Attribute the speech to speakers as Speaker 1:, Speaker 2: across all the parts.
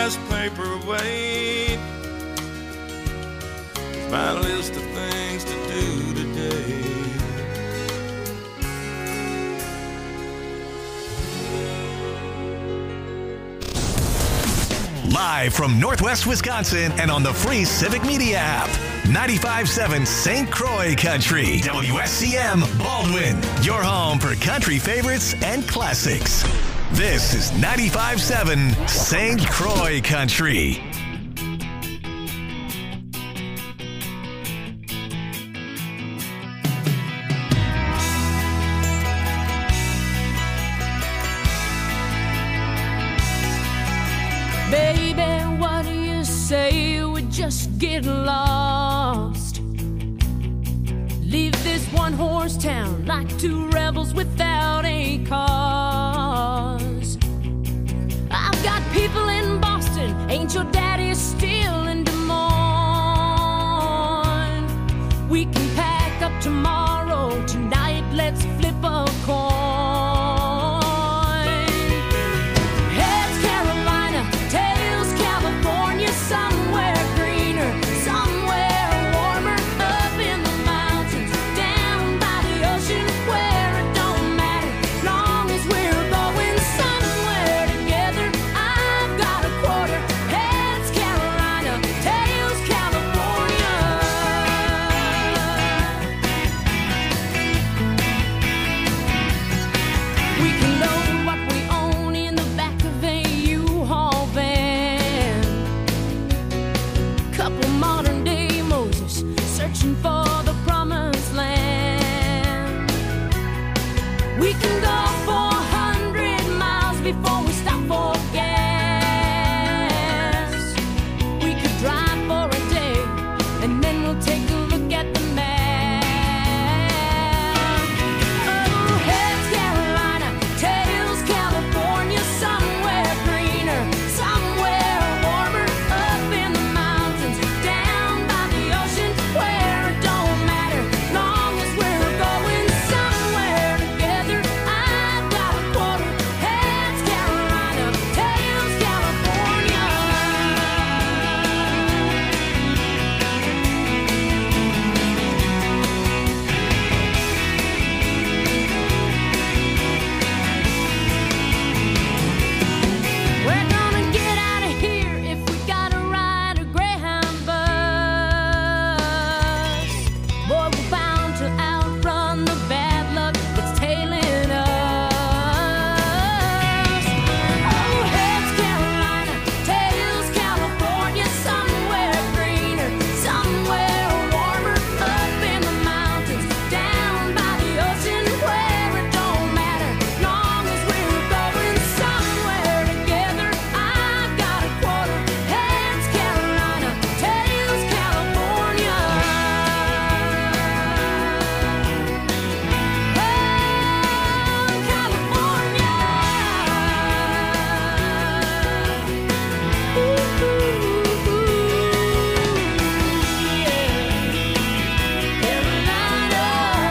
Speaker 1: this paperweight. My list of things to do today.
Speaker 2: Live from Northwest Wisconsin and on the free Civic Media app. 95.7 St. Croix Country. WSCM Baldwin. Your home for country favorites and classics. This is 95.7 St. Croix Country.
Speaker 3: Baby, what do you say we just get lost? Leave this one-horse town like two rebels without a cause. I've got people in Boston, ain't your daddy still in Des Moines? We can pack up tomorrow, tonight let's flip a coin. Somewhere greener, somewhere warmer, up in the mountains, down by the ocean, where it don't matter, long as we're going somewhere together. I've got a quarter, heads Carolina, tails California. We can load what we own in the back of a U-Haul van. Couple modern day Moses searching for the promised land. We can go 400 miles before we stop for gas. We could drive for a day and then we'll take a look at the map. Oh, heads Carolina, tails California, somewhere greener, somewhere warmer, up in the mountains, down by the ocean, where it don't matter, long as we're going somewhere together. I've got a quarter, heads Carolina, tails California. We're gonna get out of here if we gotta ride a Greyhound bus. Boy, we're bound to outrun the bad luck that's tailing us. Oh, heads Carolina, tails California, somewhere greener, somewhere warmer, up in the mountains, down by the ocean, where it don't matter, long as we're going somewhere together. I've got a quarter, heads Carolina, tails California. Oh, California. Ooh, yeah. Carolina,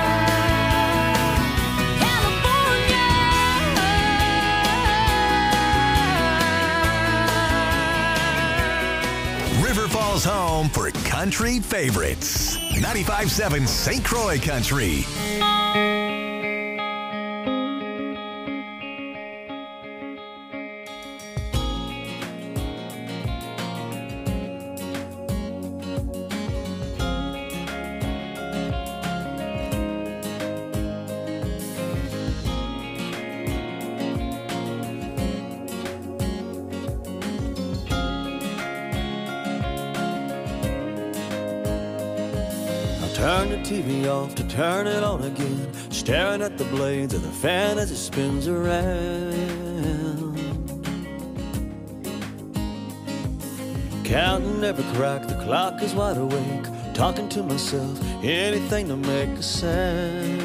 Speaker 3: California.
Speaker 2: River Falls home for country favorites. 95.7 St. Croix Country.
Speaker 4: Turn the TV off to turn it on again, staring at the blades of the fan as it spins around. Counting every crack, the clock is wide awake, talking to myself, anything to make a sound.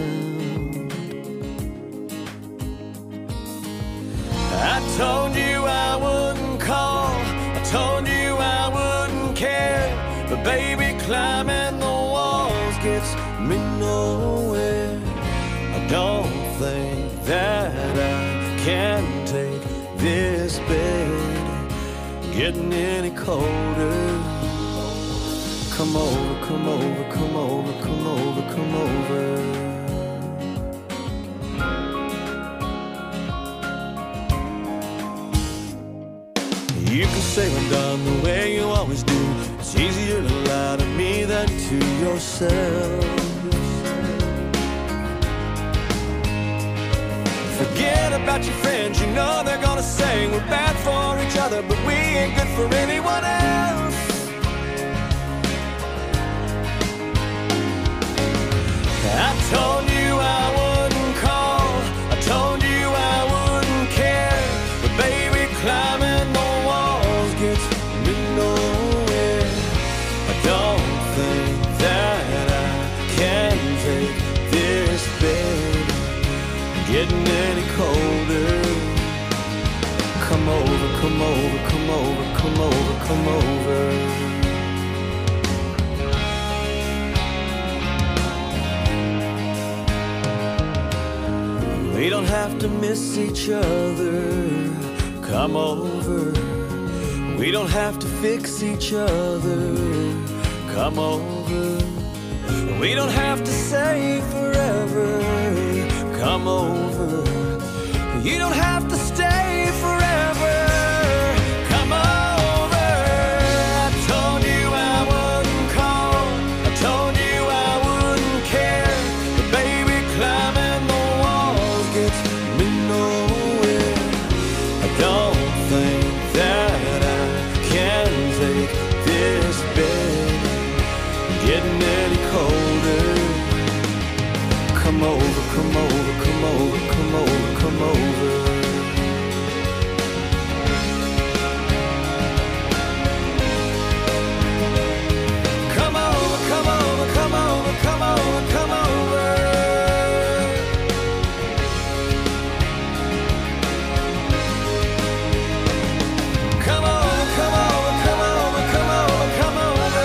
Speaker 4: I told you I wouldn't call, I told you I wouldn't care, but baby, climbing the walls gets me nowhere. I don't think that I can take this bed getting any colder. Come over, come over, come over, come over, come over. You can say I'm done the way you always do. It's easier to lie to me than to yourself. Forget about your friends, you know they're gonna say we're bad for each other, but we ain't good for anyone else. I told you I wouldn't call, I told you I wouldn't care, but baby, climbing the walls gets me nowhere. I don't think that I can take this bed getting any colder. Come over, come over, come over, come over, come over. We don't have to miss each other. Come over. We don't have to fix each other. Come over. We don't have to say forever. Come over. You don't have to stay forever. Come over. I told you I wouldn't call. I told you I wouldn't care. But baby, climbing the walls gets me nowhere. I don't think that I can take this bed getting any colder. Come over, come over, come over, come over, come over. Come over, come over, come over, come over, come over. Come over, come over, come over, come over, come over.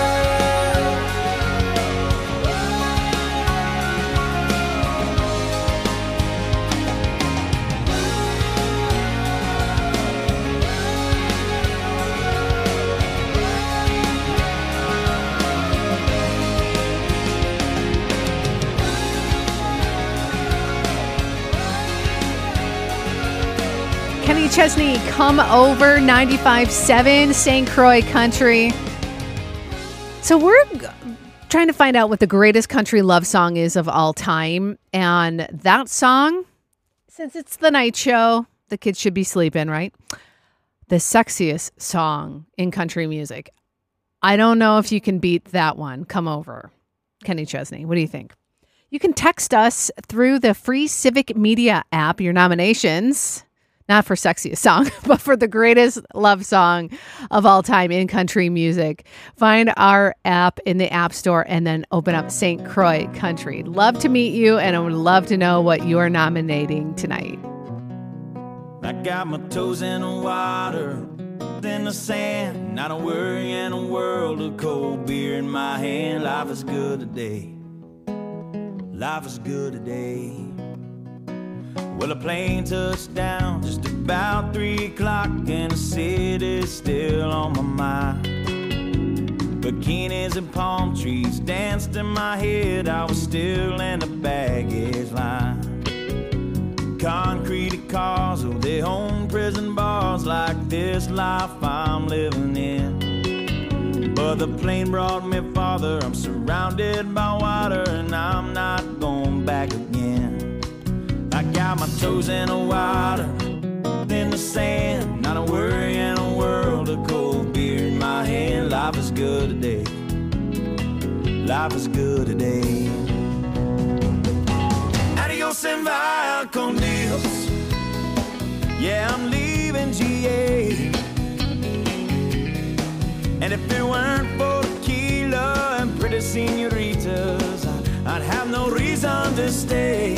Speaker 5: Kenny Chesney, Come Over, 95.7 St. Croix Country. So we're trying to find out what the greatest country love song is of all time. And that song, since it's the night show, the kids should be sleeping, right? The sexiest song in country music. I don't know if you can beat that one. Come Over, Kenny Chesney. What do you think? You can text us through the free Civic Media app, your nominations. Not for sexiest song, but for the greatest love song of all time in country music. Find our app in the App Store and then open up St. Croix Country. Love to meet you, and I would love to know what you're nominating tonight.
Speaker 1: I got my toes in the water, in the sand, not a worry in a world of cold beer in my hand. Life is good today. Life is good today. Well, a plane touched down just about 3 o'clock, and the city's still on my mind. Bikinis and palm trees danced in my head. I was still in the baggage line. Concrete cars, oh, they own prison bars like this life I'm living in. But the plane brought me farther. I'm surrounded by water, and I'm not going back again. I got my toes in the water, in the sand, not a worry in a world of cold beer in my hand. Life is good today. Life is good today. Adios and via con Dios. Yeah, I'm leaving GA. And if it weren't for tequila and pretty senoritas, I'd have no reason to stay.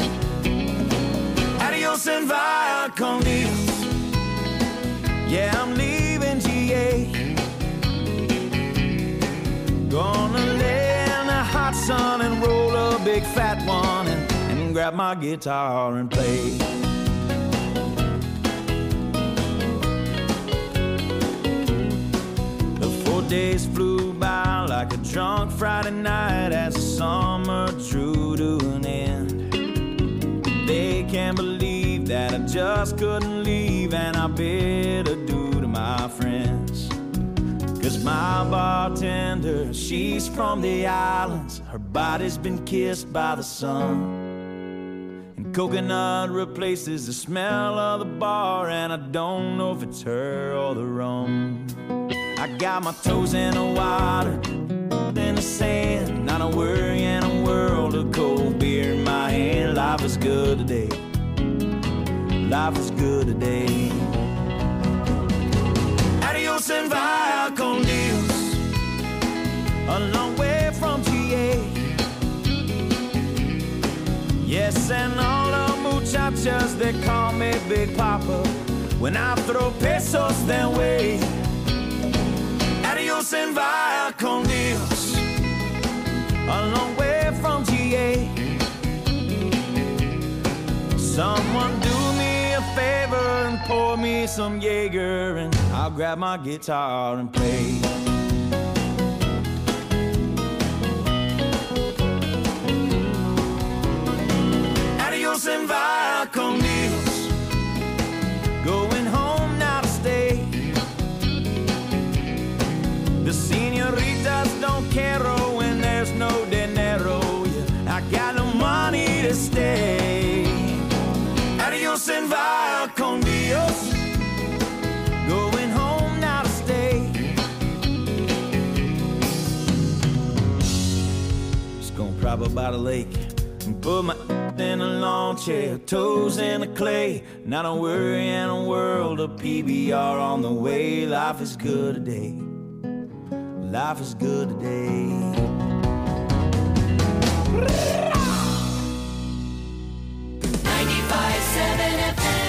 Speaker 1: Adios and via con Dios. Yeah, I'm leaving GA. Gonna lay in the hot sun and roll a big fat one and grab my guitar and play. days flew by like a drunk Friday night as the summer drew to an end. They can't believe that I just couldn't leave, and I bid adieu to my friends. 'Cause my bartender, she's from the islands. Her body's been kissed by the sun. Coconut replaces the smell of the bar, and I don't know if it's her or the rum. I got my toes in the water, in the sand, not a worry in a world of cold beer in my hand. Life is good today. Life is good today. Adios and via con Dios, a long way from GA. Yes, and all the muchachas, they call me Big Papa when I throw pesos their way. Adios and via con Dios, a long way from GA. Someone do me a favor and pour me some Jaeger, and I'll grab my guitar and play. And via con Dios, going home now to stay. The senoritas don't care when there's no dinero. Yeah, I got no money to stay. Adios and via con Dios, going home now to stay. Just gonna prop up by the lake and put my in a lawn chair, toes in the clay, not a worry in a world of PBR on the way. Life is good today. Life is good today.
Speaker 3: 95.7 FM.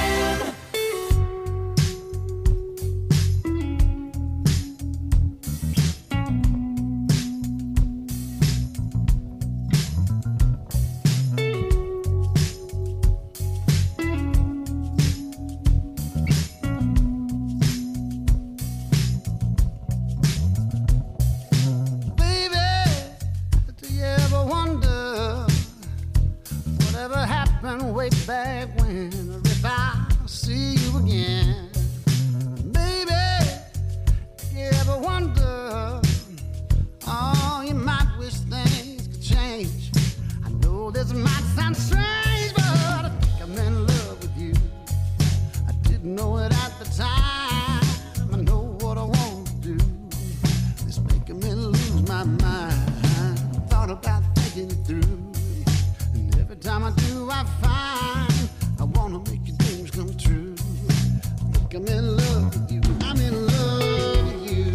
Speaker 6: Way back when, if I see you again, baby, you ever wonder, oh, you might wish things could change. I know this might sound strange, but I think I'm in love with you. I didn't know it at the time. I know what I want to do. It's making me lose my mind. Thought about thinking it through. Every time I do, I find I wanna make your dreams come true. I think I'm in love with you. I'm in love with you.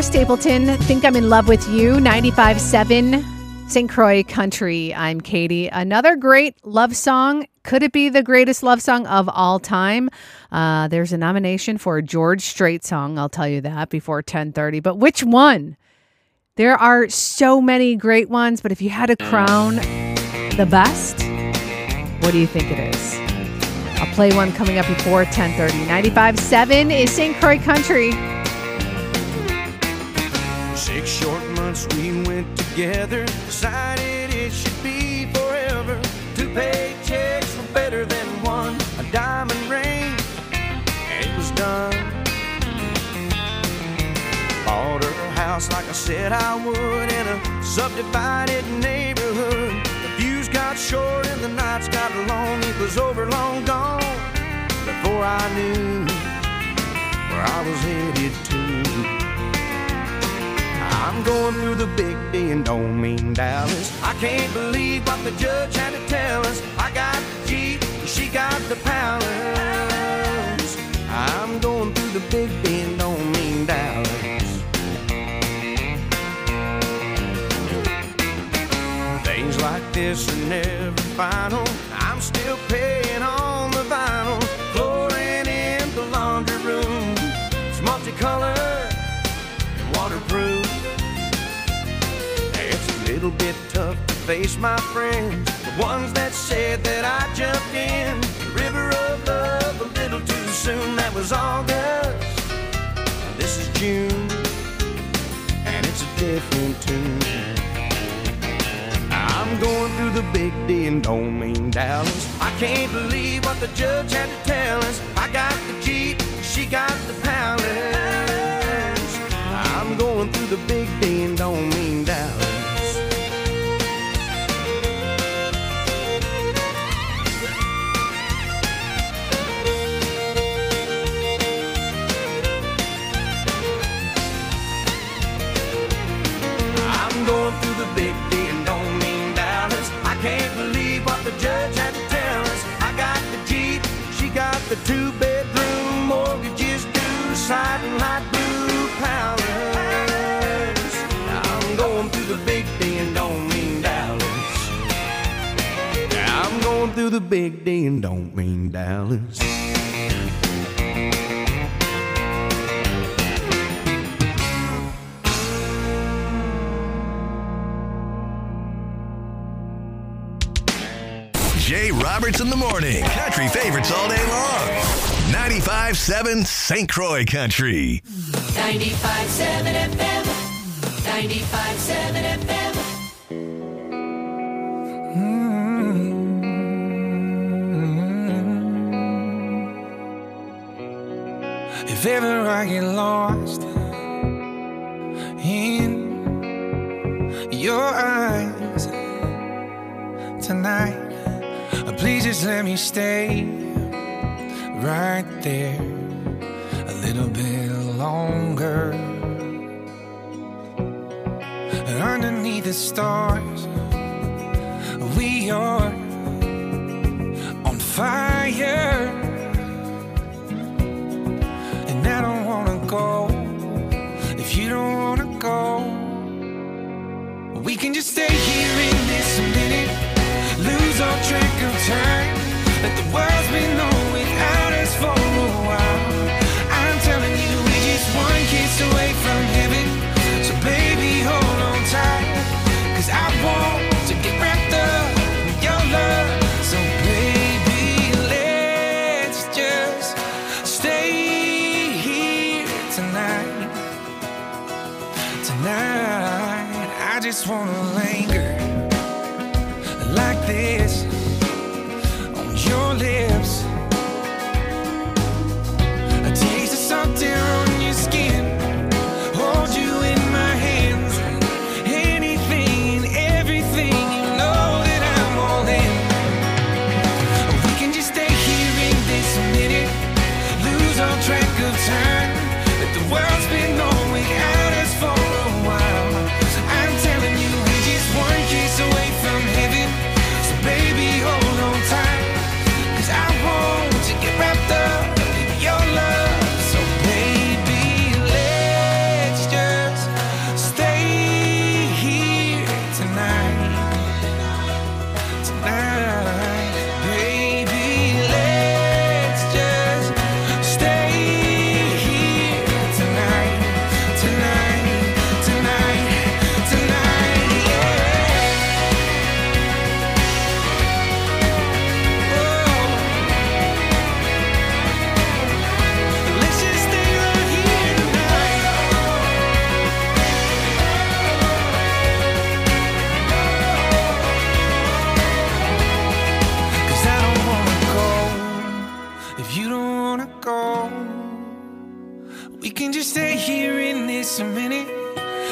Speaker 5: Stapleton, Think I'm in Love with You, 95.7 St. Croix Country. I'm Katie. Another great love song. Could it be the greatest love song of all time? There's a nomination for a George Strait song. I'll tell you that before 10:30. But which one? There are so many great ones, but if you had to crown the best, what do you think it is? I'll play one coming up before 10:30. 95.7 is St. Croix Country.
Speaker 1: 6 short months we went together, decided it should be forever. 2 paychecks were better than one, a diamond ring, and it was done. Bought her a house like I said I would, in a subdivided neighborhood. The views got short and the nights got long, it was over long gone before I knew where I was headed to. I'm going through the big D and don't mean Dallas. I can't believe what the judge had to tell us. I got the Jeep, she got the palace. I'm going through the big D and don't mean Dallas. Things like this are never final. I'm still paying on the vinyl. Flooring in the laundry room, it's multicolored and waterproof. Little bit tough to face my friends, the ones that said that I jumped in the river of love a little too soon. That was August, this is June, and it's a different tune. I'm going through the big D and don't mean Dallas. I can't believe what the judge had to tell us. I got the Jeep, she got the palace. I'm going through the big D and don't mean Dallas. Going through the big D and don't mean Dallas. I can't believe what the judge had to tell us. I got the Jeep, she got the 2-bedroom, mortgages due, siding light blue palace. I'm going through the big D and don't mean Dallas. I'm going through the big D and don't mean Dallas.
Speaker 2: Jay Roberts in the morning. Country favorites all day long. 95.7 St. Croix Country.
Speaker 3: 95.7 FM. 95.7 FM.
Speaker 7: If ever I get lost in your eyes tonight, please just let me stay right there a little bit longer. Underneath the stars, we are on fire. And I don't wanna go if you don't wanna go. We can just stay here in this minute, lose all track of time. Let the world's been on without us for a while. I'm telling you, we're just one kiss away from heaven. So baby, hold on tight, 'cause I want to get wrapped up in your love. So baby, let's just stay here tonight. Tonight, I just wanna linger like this on your lips. A taste of salt air on your skin, hold you in my hands. Anything and everything, you know that I'm all in. We can just stay here in this minute, lose all track of time. Let the world's been on without us for a while. I'm telling you, we're just one kiss away from heaven. So baby, hold on tight, 'cause I want to get wrapped up in your love. So baby,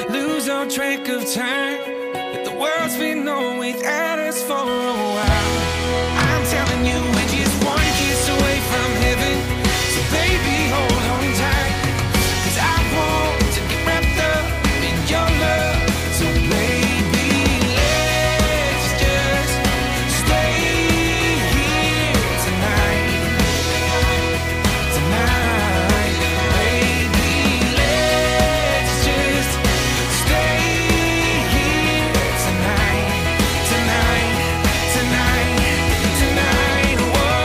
Speaker 7: lose all track of time. Let the world's been no without us for a while. I'm telling you, we're just one kiss away from heaven. So baby, hold on tight, 'cause I want to get wrapped up in your love. So baby, let's just stay here tonight. Tonight, baby, let's just stay here tonight. Tonight, tonight, tonight,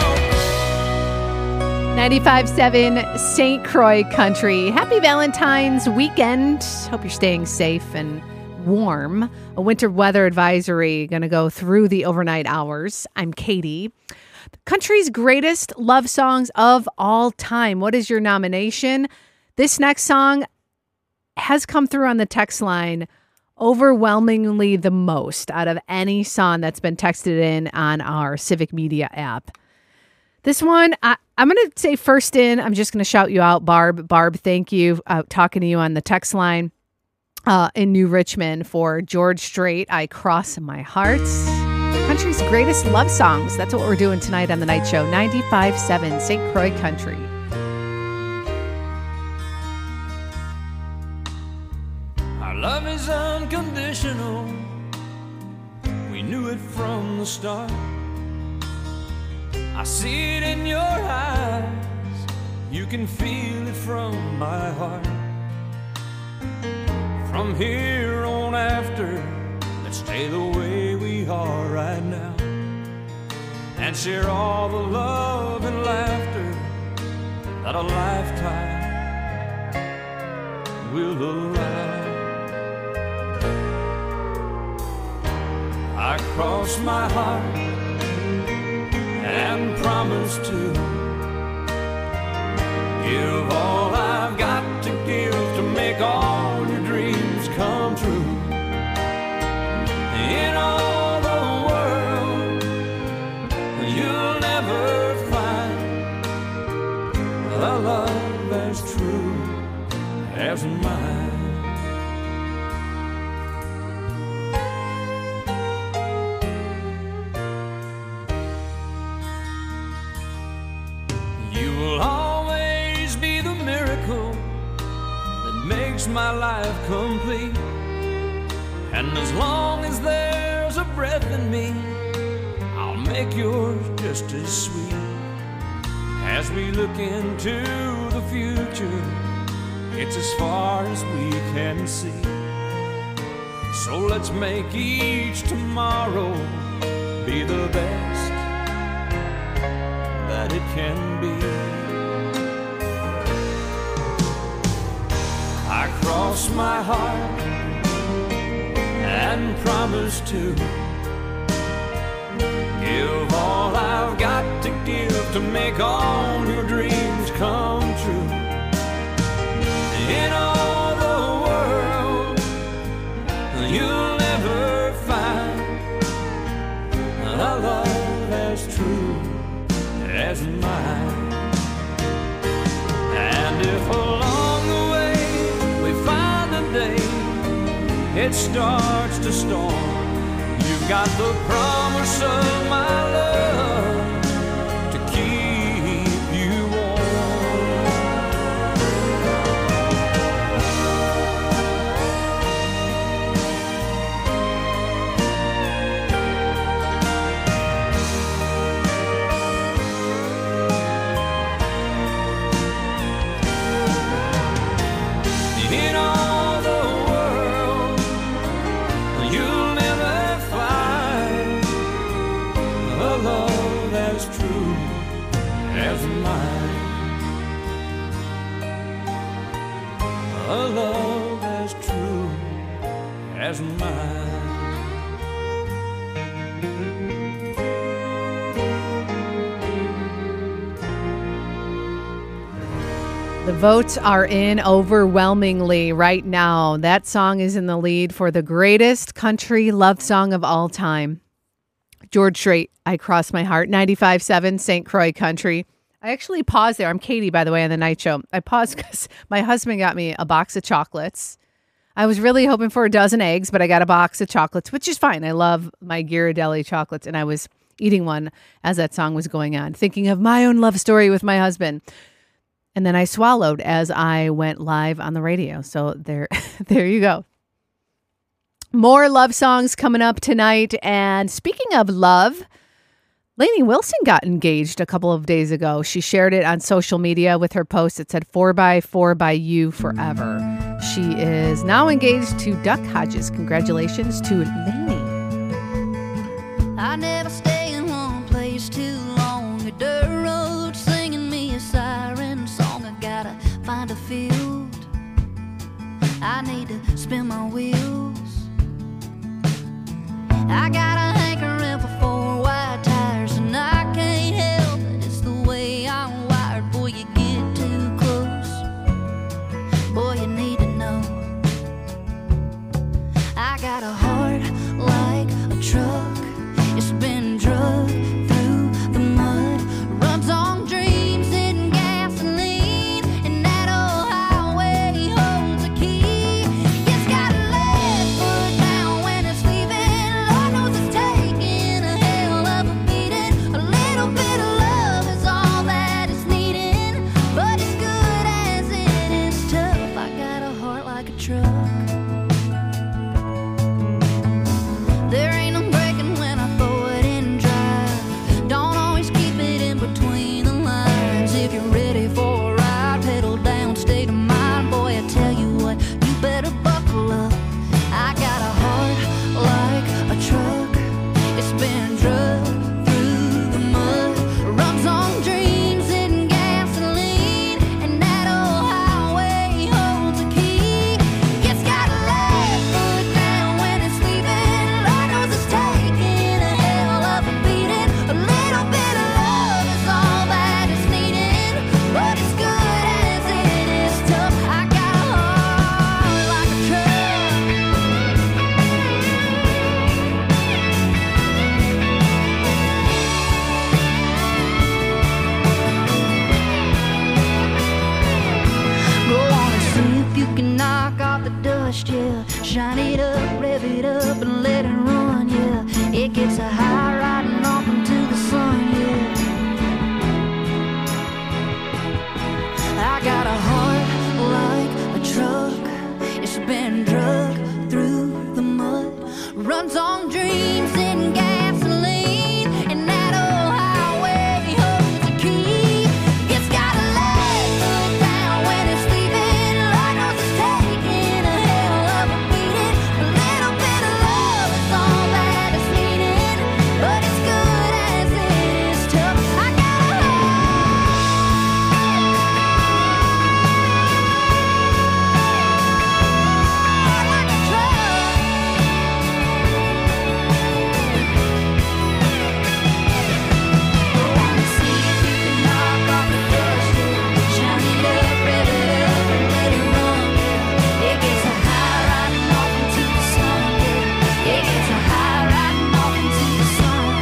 Speaker 7: whoa.
Speaker 5: 95.7 St. Croix Country. Happy Valentine's weekend. Hope you're staying safe and warm. A winter weather advisory going to go through the overnight hours. I'm Katie. The country's greatest love songs of all time. What is your nomination? This next song has come through on the text line overwhelmingly the most out of any song that's been texted in on our Civic Media app. This one, I'm going to say first in, I'm just going to shout you out, Barb. Barb, thank you. Talking to you on the text line in New Richmond for George Strait, I Cross My Heart. Country's greatest love songs. That's what we're doing tonight on the night show. 95.7 St. Croix Country.
Speaker 4: Our love is unconditional. We knew it from the start. I see it in your eyes. You can feel it from my heart. From here on after, let's stay the way we are right now, and share all the love and laughter that a lifetime will allow. I cross my heart and promise to give all I've got to give to make all your dreams come true. In all the world, you'll never find a love as true as mine. You will always be the miracle that makes my life complete. And as long as there's a breath in me, I'll make yours just as sweet. As we look into the future, it's as far as we can see. So let's make each tomorrow be the best that it can be. I cross my heart and promise to give all I've got to give to make all your dreams come true. In all the world, you'll never find a love as true as mine. And if along the way we find a day it starts to storm, you've got the promise of my love to keep you warm. In all the world, you'll never find a love as true as mine. A love as true as mine.
Speaker 5: The votes are in overwhelmingly right now. That song is in the lead for the greatest country love song of all time. George Strait, I Cross My Heart, 95.7 St. Croix Country. I actually paused there. I'm Katie, by the way, on the night show. I paused because my husband got me a box of chocolates. I was really hoping for a dozen eggs, but I got a box of chocolates, which is fine. I love my Ghirardelli chocolates, and I was eating one as that song was going on, thinking of my own love story with my husband. And then I swallowed as I went live on the radio. So there you go. More love songs coming up tonight. And speaking of love, Lainey Wilson got engaged a couple of days ago. She shared it on social media with her post. It said 4x4 by you forever. She is now engaged to Duck Hodges. Congratulations to Lainey.
Speaker 3: I never stay in one place too long. A dirt road singing me a siren song. I gotta find a field. I need to spin my wheels. I got a hankering for 4 wide tires, and I can't help it. It's the way I'm wired. Boy, you get too close. Boy, you need to know. I got a heart like a truck. It's been drugged through the mud. Runs on dreams and gasoline, and that old highway holds a key. It's got a left foot down when it's leaving. Lord knows it's taking a hell of a beating. A little bit of love is all that it's needing, but as good as it is tough. I got a heart like a truck. There ain't no breaking when I throw it in drive. Don't always keep it in between the lines. If you're ready for a ride, pedal down, state of mind. Boy, I tell you what, you better buckle up. I got a heart like a truck. It's been drugged through the mud. Runs on dreams and gasoline, and that old highway holds a key. It's got a left foot down when it's leaving. Lord knows it's taking a hell of a beating. A little bit of love is all that it's needing, but as good as it is tough. I got a heart like a truck. Go on and see if you can knock off the dust, yeah. Shine it up, rev it up, and let it run, yeah. It gets a high riding off into the sun, yeah. I got a heart like a truck. It's been drugged through the mud. Runs on dreams and gasoline, and that old highway holds a key. It's got a left foot down when it's leaving. Lord knows it's taking a hell of a beating. A little bit of love is all that it's needing, but as good as it is tough. I got a heart like a truck. Go on and see if you can knock off the dust, yeah. Shine it up, rev it up, and let it run, yeah. It gets a high riding off into the sun, yeah. It gets a high riding off into the sun.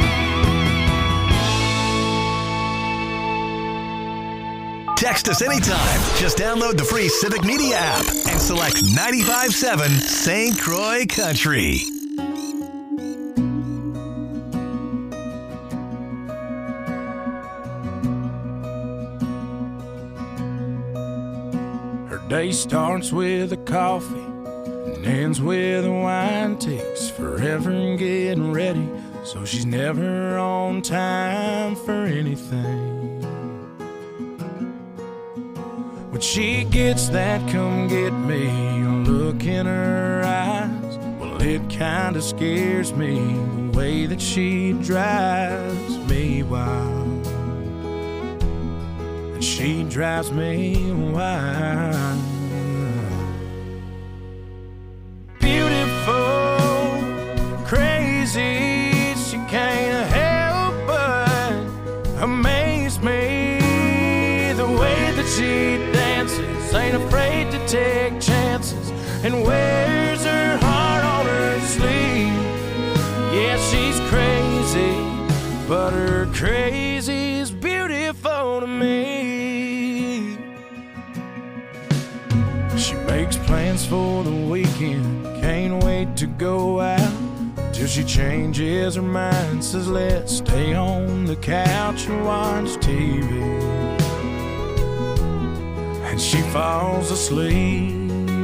Speaker 2: Text us anytime. Just download the free Civic Media app and select 95.7 St. Croix Country.
Speaker 7: Her day starts with a coffee and ends with a wine. Takes forever getting ready, so she's never on time for anything. When she gets that come get me look in her eyes, well, it kinda scares me the way that she drives me wild. And she drives me wild. Beautiful, crazy, she can't help but amaze me. The way that she dances, ain't afraid to take chances, and wears her heart on her sleeve. Yeah, she's crazy, but her crazy's beautiful to me. She makes
Speaker 1: plans for the weekend. Can't wait to go out till she changes her mind. Says let's stay on the couch and watch TV. And she falls asleep.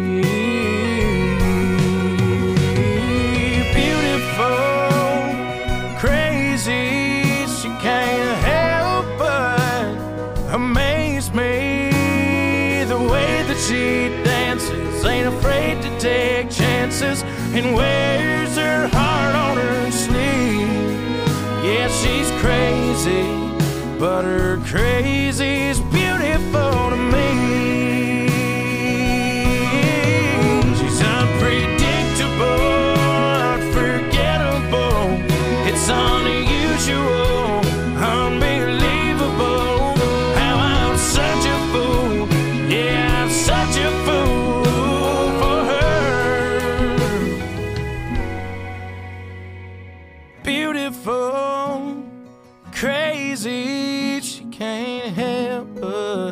Speaker 1: Beautiful, crazy, she can't help but amaze me. The way that she dances, ain't afraid to take chances, and wears her heart on her sleeve. Yeah, she's crazy, but her crazy's beautiful to me. She's unpredictable, unforgettable. It's unusual, unbelievable. How I'm such a fool, yeah, I'm such a fool for her. Beautiful, crazy, she can't help but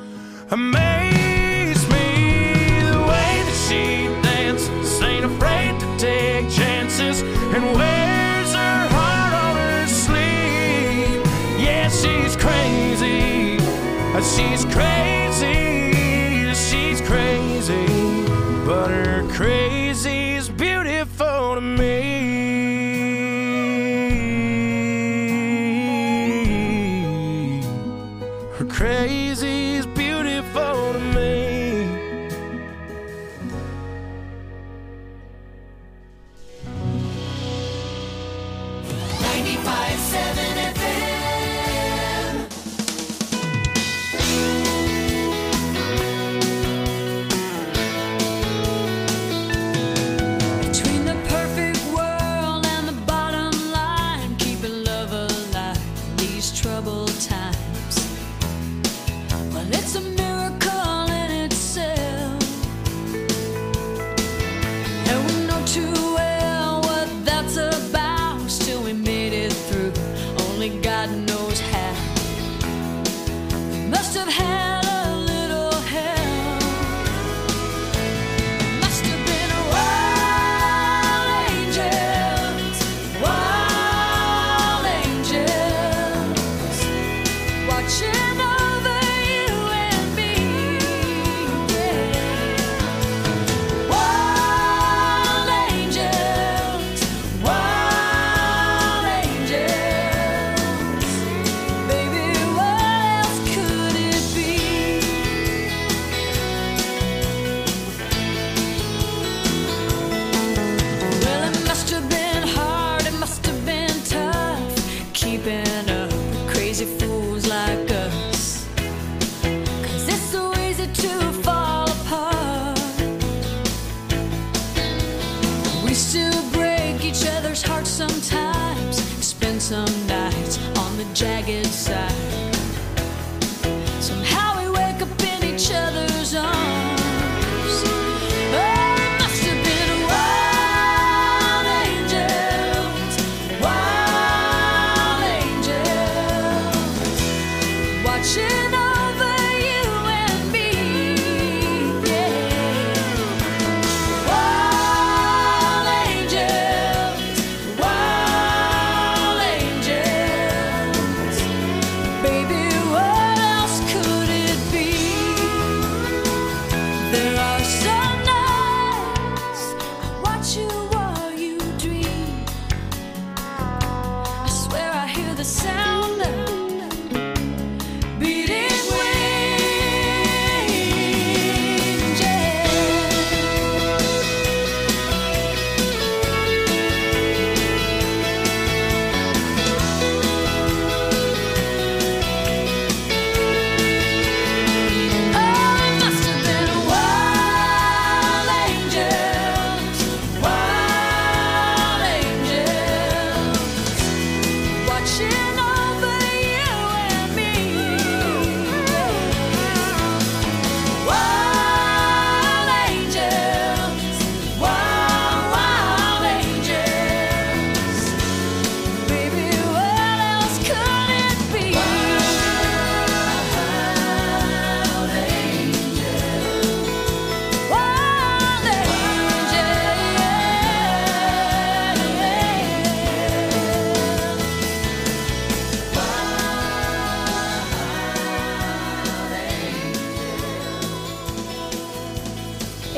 Speaker 1: amaze me. The way that she dances, ain't afraid to take chances, and wears her heart on her sleeve. Yeah, she's crazy, she's crazy, she's crazy, but her crazy's beautiful to me. Her crazy's beautiful to me.
Speaker 3: Between the perfect world and the bottom line, keeping love alive in these troubled times. Well, it's a miracle in itself, and we know too well what that's about. Still, we made it through. Only God knows how. We must have had a little help. Must have been wild angels, watching over you and me. Yeah. Wild angels, baby, what else could it be? Well, it must have been hard, it must have been tough, keeping up with crazy fools like us. 'Cause it's so easy to fall apart. We still break each other's hearts sometimes, spend some nights on the jagged side. Somehow we wake up in each other's arms. Oh, it must have been wild angels, watching over you and me. Yeah. Wild angels,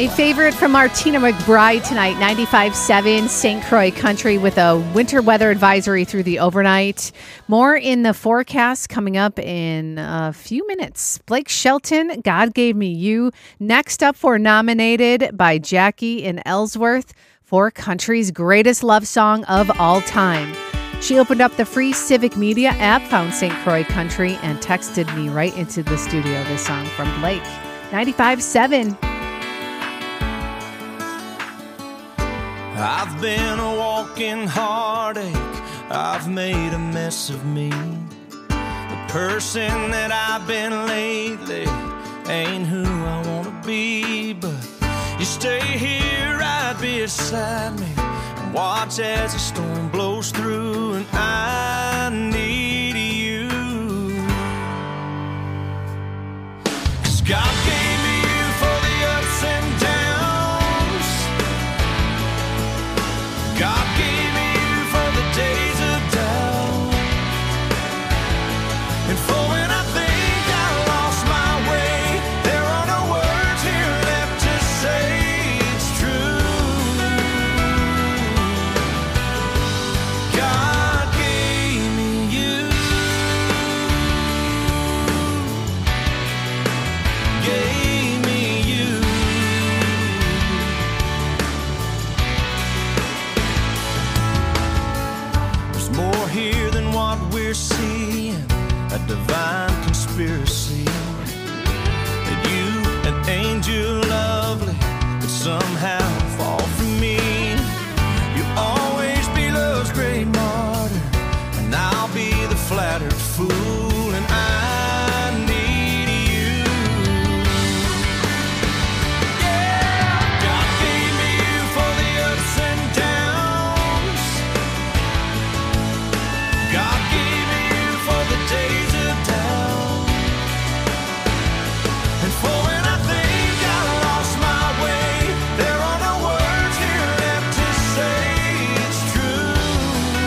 Speaker 5: A favorite from Martina McBride tonight, 95.7 St. Croix Country with a winter weather advisory through the overnight. More in the forecast coming up in a few minutes. Blake Shelton, God Gave Me You. Next up for Nominated by Jackie in Ellsworth for country's greatest love song of all time. She opened up the free Civic Media app, found St. Croix Country, and texted me right into the studio. This song from Blake. 95.7.
Speaker 1: I've been a walking heartache, I've made a mess of me. The person that I've been lately ain't who I wanna be. But you stay here right beside me and watch as the storm blows through, and I need you. 'Cause God gave me you for the ups and downs. God gave me you for the days of doubt, and for when I think I lost my way, there are no words here left to say it's true. God gave me you, gave me you. More here than what we're seeing, a divine conspiracy. That you, an angel lovely, could somehow fall for me. You'll always be love's great martyr, and I'll be the flattered fool, and I need you. Yeah, God gave me you for the ups and downs. God gave me you for the days of doubt, and for when I think I lost my way, there are no words here left to say it's true.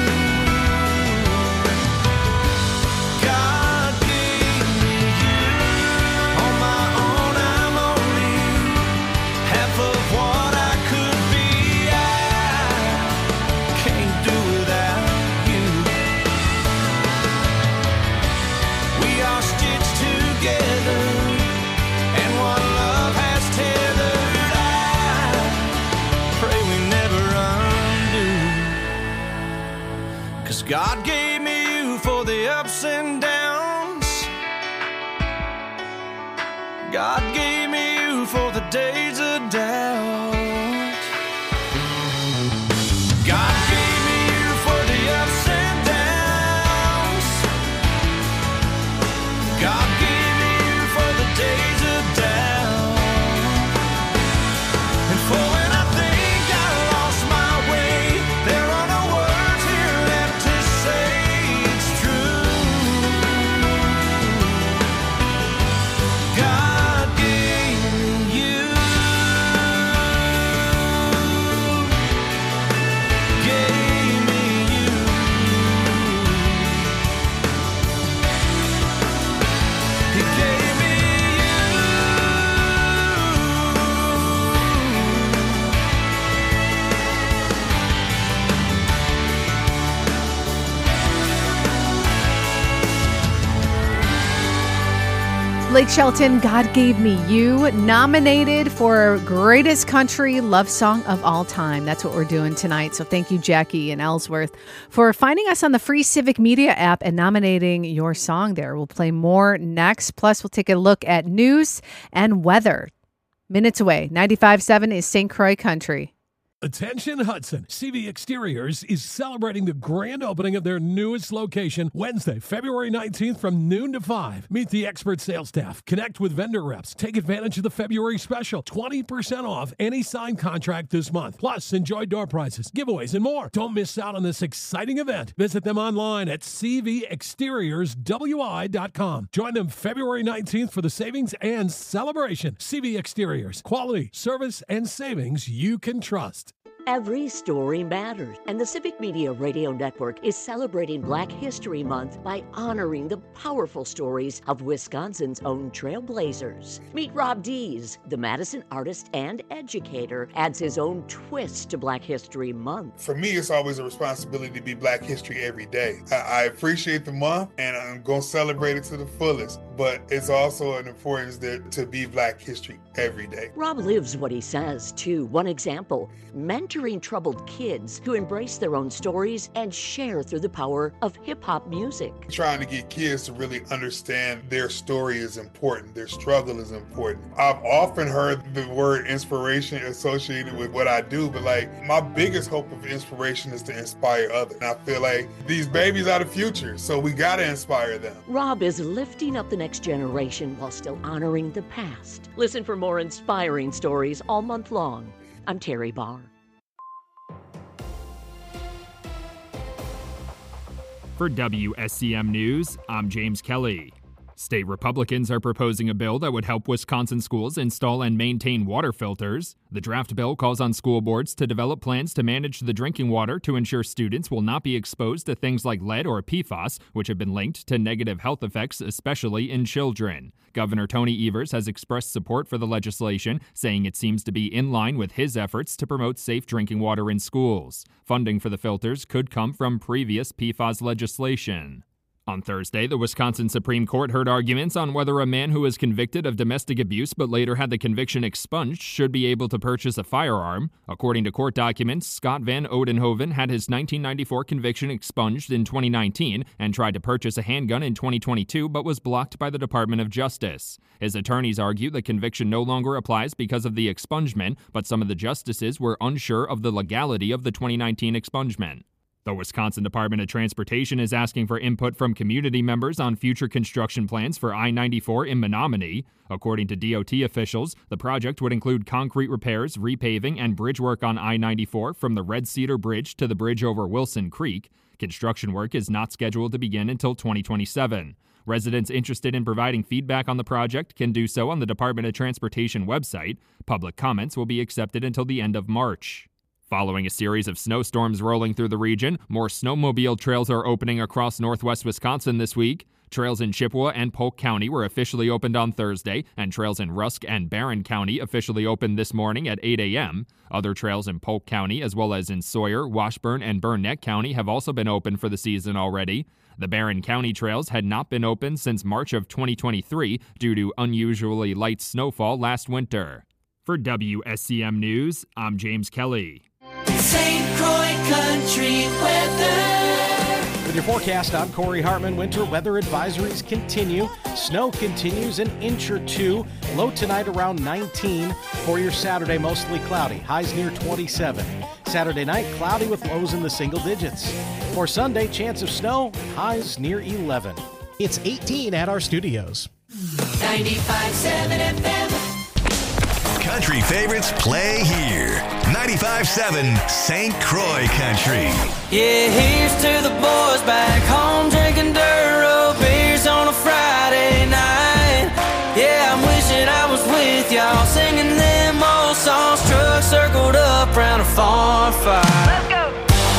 Speaker 1: God gave me you. On my own I'm only half of what I could be. I can't do without you. We are stitched together, and one love has tethered. I pray we never undo. 'Cause God gave me you for the ups and downs. God gave me you for the days of doubt. God gave me you for the ups and downs. God gave me you for the days of doubt, and for when I think I lost my way, there are no words here left to say it's true. God gave me you, gave me you. He gave me
Speaker 5: Blake Shelton, God Gave Me You, nominated for greatest country love song of all time. That's what we're doing tonight. So thank you, Jackie in Ellsworth, for finding us on the free Civic Media app and nominating your song there. We'll play more next. Plus, we'll take a look at news and weather. Minutes away. 95.7 is St. Croix Country.
Speaker 8: Attention Hudson, CV Exteriors is celebrating the grand opening of their newest location Wednesday, February 19th from noon to 5. Meet the expert sales staff, connect with vendor reps, take advantage of the February special, 20% off any signed contract this month. Plus, enjoy door prizes, giveaways, and more. Don't miss out on this exciting event. Visit them online at cvexteriorswi.com. Join them February 19th for the savings and celebration. CV Exteriors, quality, service, and savings you can trust.
Speaker 9: Every story matters, and the Civic Media Radio Network is celebrating Black History Month by honoring the powerful stories of Wisconsin's own trailblazers. Meet Rob Dees, the Madison artist and educator, adds his own twist to Black History Month.
Speaker 10: For me, it's always a responsibility to be Black History every day. I appreciate the month, and I'm going to celebrate it to the fullest, but it's also an importance to be Black History every day.
Speaker 9: Rob lives what he says, too. One example, mentoring troubled kids to embrace their own stories and share through the power of hip-hop music.
Speaker 10: Trying to get kids to really understand their story is important, their struggle is important. I've often heard the word inspiration associated with what I do, but my biggest hope of inspiration is to inspire others. And I feel like these babies are the future, so we got to inspire them.
Speaker 9: Rob is lifting up the next generation while still honoring the past. Listen for more inspiring stories all month long. I'm Terry Barr.
Speaker 11: For WSCM News, I'm James Kelly. State Republicans are proposing a bill that would help Wisconsin schools install and maintain water filters. The draft bill calls on school boards to develop plans to manage the drinking water to ensure students will not be exposed to things like lead or PFAS, which have been linked to negative health effects, especially in children. Governor Tony Evers has expressed support for the legislation, saying it seems to be in line with his efforts to promote safe drinking water in schools. Funding for the filters could come from previous PFAS legislation. On Thursday, the Wisconsin Supreme Court heard arguments on whether a man who was convicted of domestic abuse but later had the conviction expunged should be able to purchase a firearm. According to court documents, Scott Van Oudenhoven had his 1994 conviction expunged in 2019 and tried to purchase a handgun in 2022 but was blocked by the Department of Justice. His attorneys argue the conviction no longer applies because of the expungement, but some of the justices were unsure of the legality of the 2019 expungement. The Wisconsin Department of Transportation is asking for input from community members on future construction plans for I-94 in Menominee. According to DOT officials, the project would include concrete repairs, repaving, and bridge work on I-94 from the Red Cedar Bridge to the bridge over Wilson Creek. Construction work is not scheduled to begin until 2027. Residents interested in providing feedback on the project can do so on the Department of Transportation website. Public comments will be accepted until the end of March. Following a series of snowstorms rolling through the region, more snowmobile trails are opening across northwest Wisconsin this week. Trails in Chippewa and Polk County were officially opened on Thursday, and trails in Rusk and Barron County officially opened this morning at 8 a.m. Other trails in Polk County, as well as in Sawyer, Washburn, and Burnett County, have also been open for the season already. The Barron County trails had not been open since March of 2023 due to unusually light snowfall last winter. For WSCM News, I'm James Kelly.
Speaker 3: St. Croix Country Weather.
Speaker 12: With your forecast, I'm Corey Hartman. Winter weather advisories continue. Snow continues an inch or two. Low tonight around 19. For your Saturday, mostly cloudy. Highs near 27. Saturday night, cloudy with lows in the single digits. For Sunday, chance of snow. Highs near 11.
Speaker 13: It's 18 at our studios.
Speaker 3: 95.7 FM.
Speaker 2: Country favorites play here. 95.7 St. Croix Country.
Speaker 4: Yeah, here's to the boys back home drinking dirt road beers on a Friday night. Yeah, I'm wishing I was with y'all singing them old songs. Trucks circled up around a farm fire. Let's go.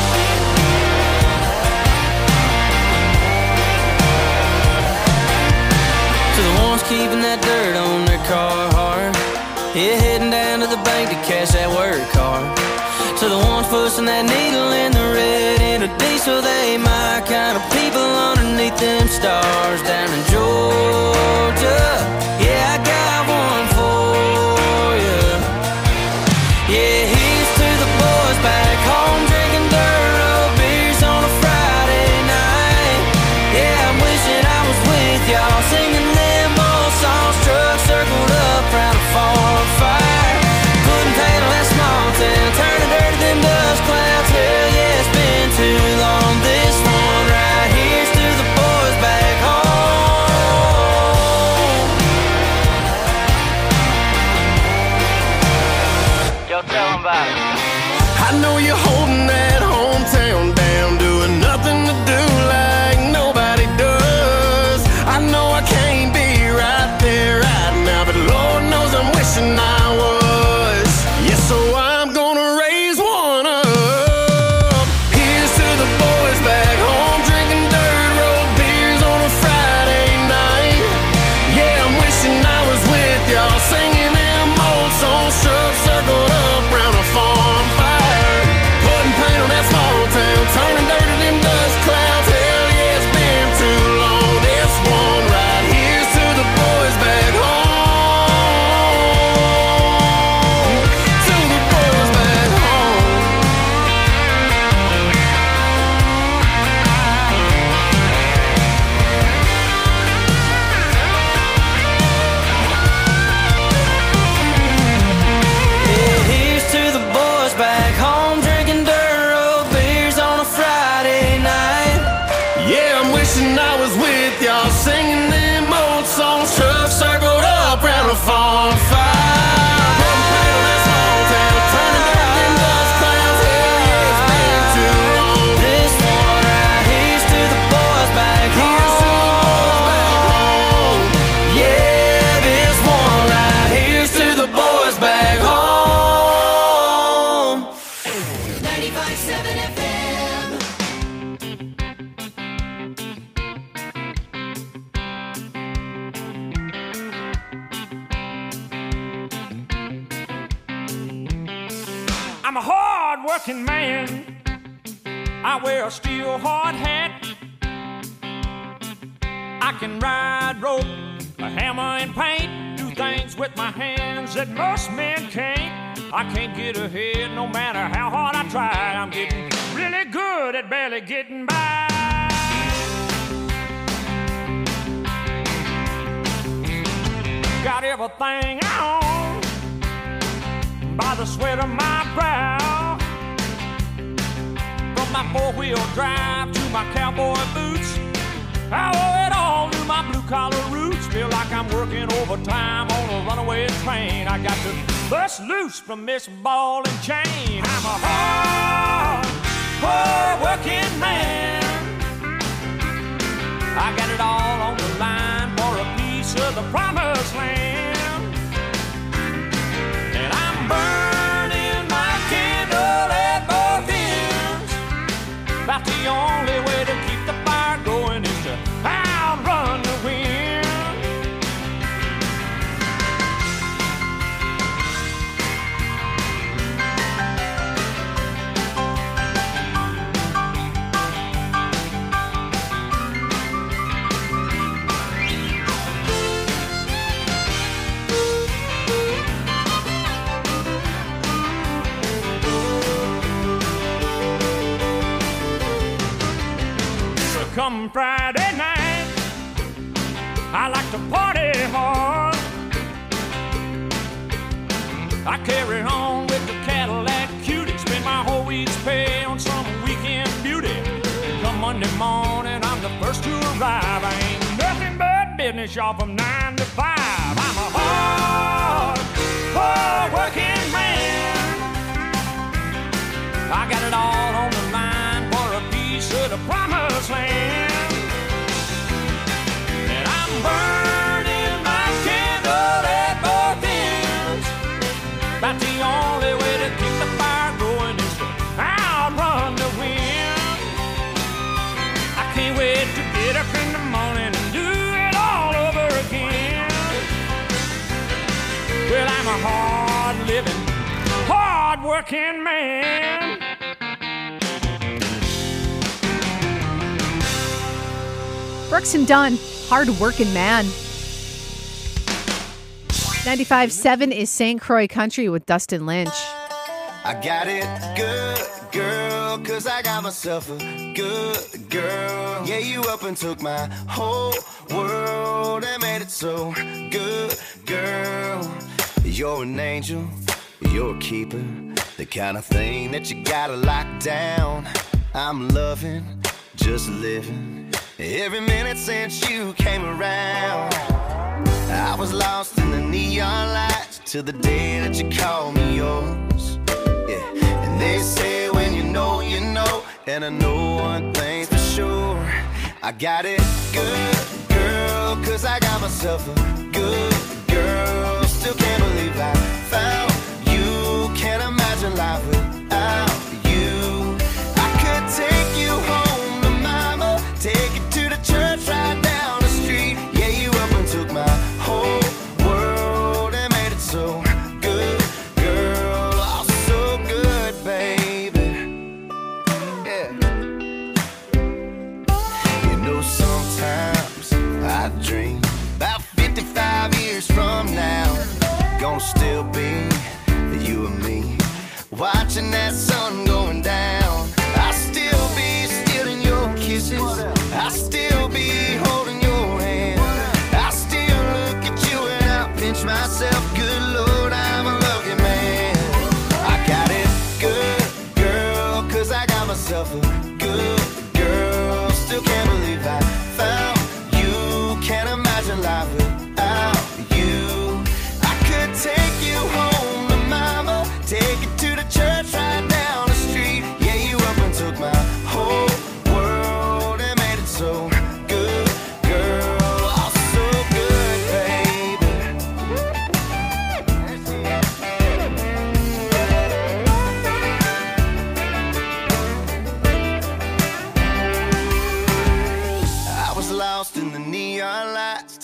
Speaker 4: To the ones keeping that dirt on their car hard. Yeah, heading down to the bank to cash that work card. To the ones pushing that needle in the red in a diesel, they my kind of people underneath them stars down in Georgia. Yeah, I got one for you. Yeah, here's to the boys back home drinking dirt road beers on a Friday night. Yeah, I'm wishing I was with y'all singing them old songs. Trucks circled up round a farm fire. Putting paint on that small town, turning dirt to them dust clouds. Hell yeah, it's been too long. This one right here's to the boys back home. Yo, tell them about it.
Speaker 14: I know you're holding that hometown down, doing nothing to do like nobody does. I know I can't be right there right now, but Lord knows I'm wishing I was. Yes, so I'm gonna raise one
Speaker 3: 95.7 FM.
Speaker 15: I'm a hard-working man. I wear a steel hard hat. I can ride rope, a hammer and paint, do things with my hands that most men can't. I can't get ahead no matter how hard I try. I'm getting really good at barely getting by. Got everything I own by the sweat of my brow. From my four-wheel drive to my cowboy boots, I owe it all to my blue-collar roots. Feel like I'm working overtime on a runaway train. I got to bust loose from this ball and chain. I'm a hard-working man. I got it all on the line for a piece of the promised land. And I'm burning my candle at both ends. About the only way to keep the fire going is to outrun the wind. Come Friday night, I like to party hard. I carry on with the Cadillac Cutie, spend my whole week's pay on some weekend beauty. Come Monday morning, I'm the first to arrive. I ain't nothing but business, y'all, from 9 to 5. I'm a hard-working man. I got it all on the line for a piece of the promised land. And I'm burning my candle at both ends. About the only way to keep the fire going is to outrun the wind. I can't wait to get up in the morning and do it all over again. Well, I'm a hard-living, hard-working man.
Speaker 5: Brooks and Dunn, hard-working man. 95.7 is St. Croix Country with Dustin Lynch.
Speaker 14: I got it good, girl, 'cause I got myself a good girl. Yeah, you up and took my whole world and made it so good, girl. You're an angel, you're a keeper, the kind of thing that you gotta lock down. I'm loving, just living every minute since you came around. I was lost in the neon lights till the day that you called me yours. Yeah, and they say when you know, you know. And I know one thing for sure, I got it good, girl, 'cause I got myself a good girl. Still can't believe I found you. Can't imagine life without you. I could take you home to mama, take you to the church right down the street. Yeah, you up and took my whole world and made it so good, girl. Oh, so good, baby. Yeah. You know, sometimes I dream about 55 years from now, gonna still be you and me, watching that sun going down. I'll still be stealing your kisses, I'll still be holding your hand. I still look at you and I pinch myself. Good Lord, I'm a lucky man. I got it good, girl, 'cause I got myself a good girl. Still can't believe I found you. Can't imagine life without you. I could take you home to mama, take you to the church right down the street. Yeah, you up and took my whole world and made it so good, girl. Oh, so good, baby.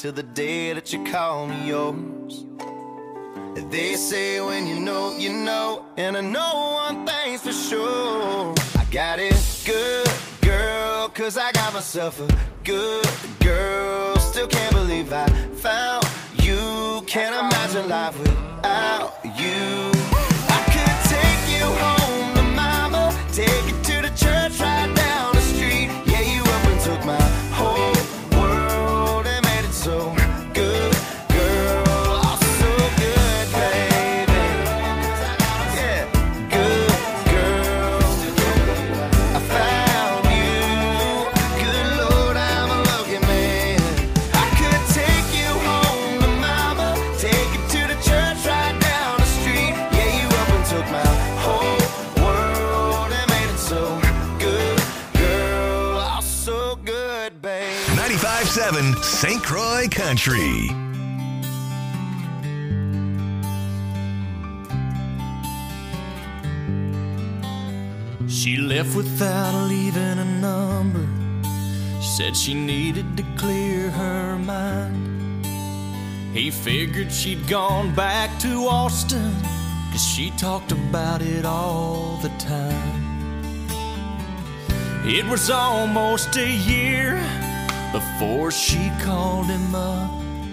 Speaker 14: till the day that you call me yours. They say when you know, you know, and I know one thing's for sure. I got it good, girl, 'cause I got myself a good girl. Still can't believe I found you. Can't imagine life without you. I could take you home to mama, take you to the church right down the street. Yeah, you up and took my whole world and made it so good, girl. Oh, so good, baby. Yeah, good girl. I found you. Good Lord, I'm a lucky man. I could take you home to mama, take you to the church right down the street. Yeah, you up and took my whole world and made it so good, girl. Oh, so good, babe.
Speaker 2: 95.7 St. Croix Country.
Speaker 4: She left without leaving a number. Said she needed to clear her mind. He figured she'd gone back to Austin, 'cause she talked about it all the time. It was almost a year before she called him up.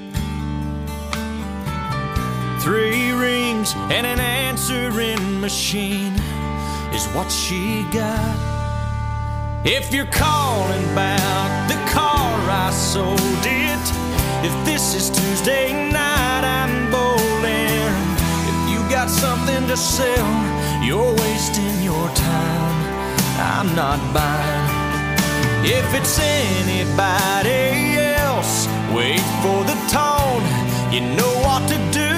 Speaker 4: 3 rings and an answering machine is what she got. If you're calling about the car I sold it, if this is Tuesday night I'm bowling, if you got something to sell, you're wasting your time, I'm not buying. If it's anybody else, wait for the tone, you know what to do.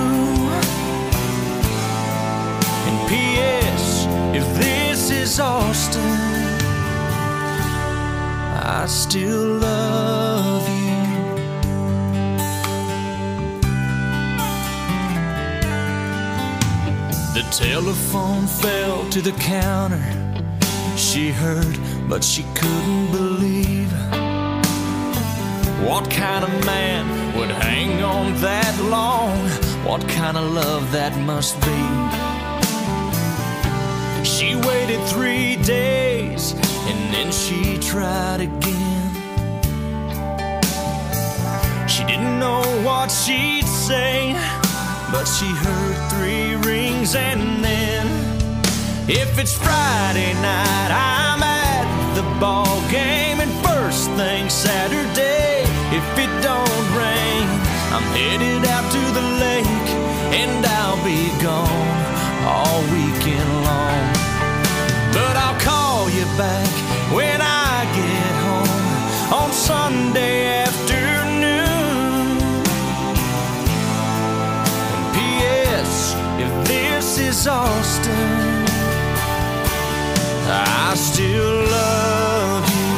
Speaker 4: And P.S. if this is Austin, I still love you. The telephone fell to the counter. She heard, but she couldn't believe. What kind of man would hang on that long? What kind of love that must be? She waited 3 days and then she tried again. She didn't know what she'd say, but she heard 3 rings and then, if it's Friday night, I'm at the ball game, and first thing Saturday, if it don't rain, I'm headed out to the lake, and I'll be gone all weekend long. But I'll call you back when I get home on Sunday afternoon. And P.S. if this is Austin, I still love you.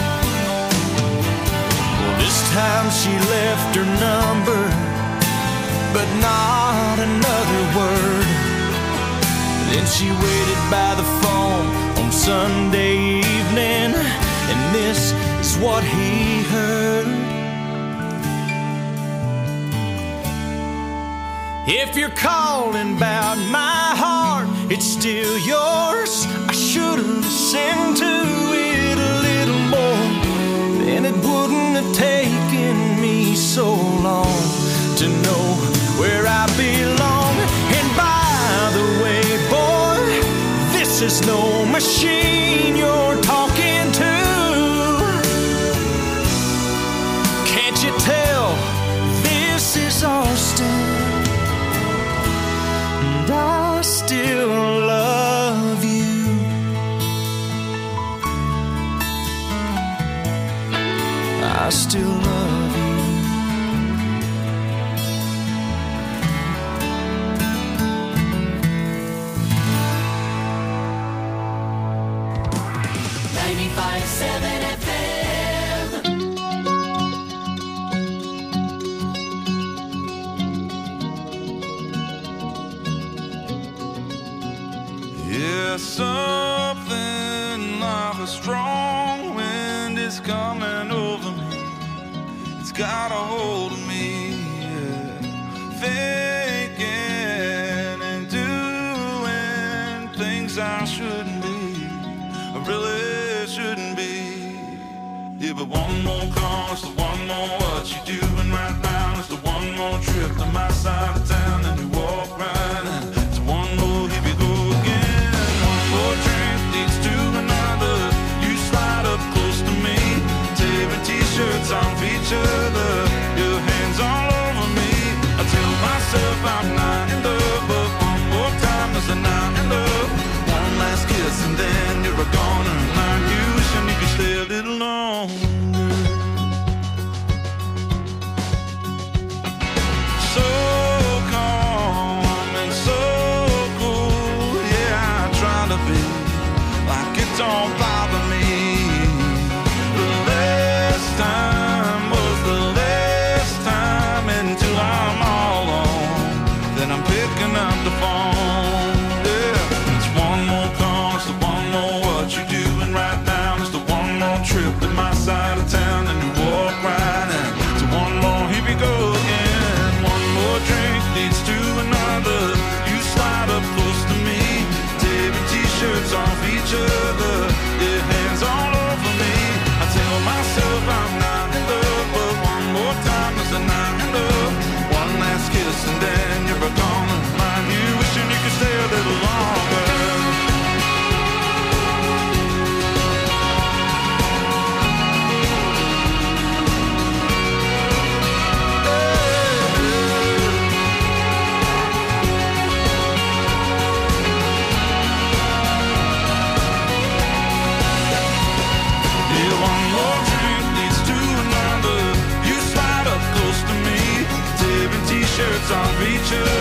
Speaker 4: Well, this time she left her number, but not another word. Then she waited by the phone on Sunday evening, and this is what he heard. If you're calling about my heart, it's still yours. I should've listened to it a little more, then it wouldn't have taken me so long to know where I belong. And by the way, boy, this is no machine you're talking to. Can't you tell this is Austin? And I still love you. I still love you.
Speaker 16: There's something like a strong wind is coming over me. It's
Speaker 7: it's got a hold of me. Yeah. Thinking and doing things I shouldn't be, I really shouldn't be. Yeah, but one more call, it's the one more what you doing right now. It's the one more trip to my side of town, and you walk right in. It's one more, here we go again. One more drink leads to another. You slide up close to me, tearing t-shirts off each other, your hands all over me. I tell myself I'm not in love, but one more time is a not in love. One last kiss and then you're gone, and I'm you wishing you could stay a little longer. So calm and so cool, yeah, I try to be like it don't bother me. The last time was the last time until I'm all alone. Then I'm picking up the phone. Yeah, it's one more call, it's the one more what you doing right now. It's the one more trip to my side of town, and you walk right in. It's one more, here we go again. One more drink leads to another. You slide up close to me, tearing t-shirts off each other, your hands all over me. I tell myself I'm not in love, but one more time is a not in love. One last kiss and then you're gone. Mind you wishing you could stay a little longer. T-shirts on each other,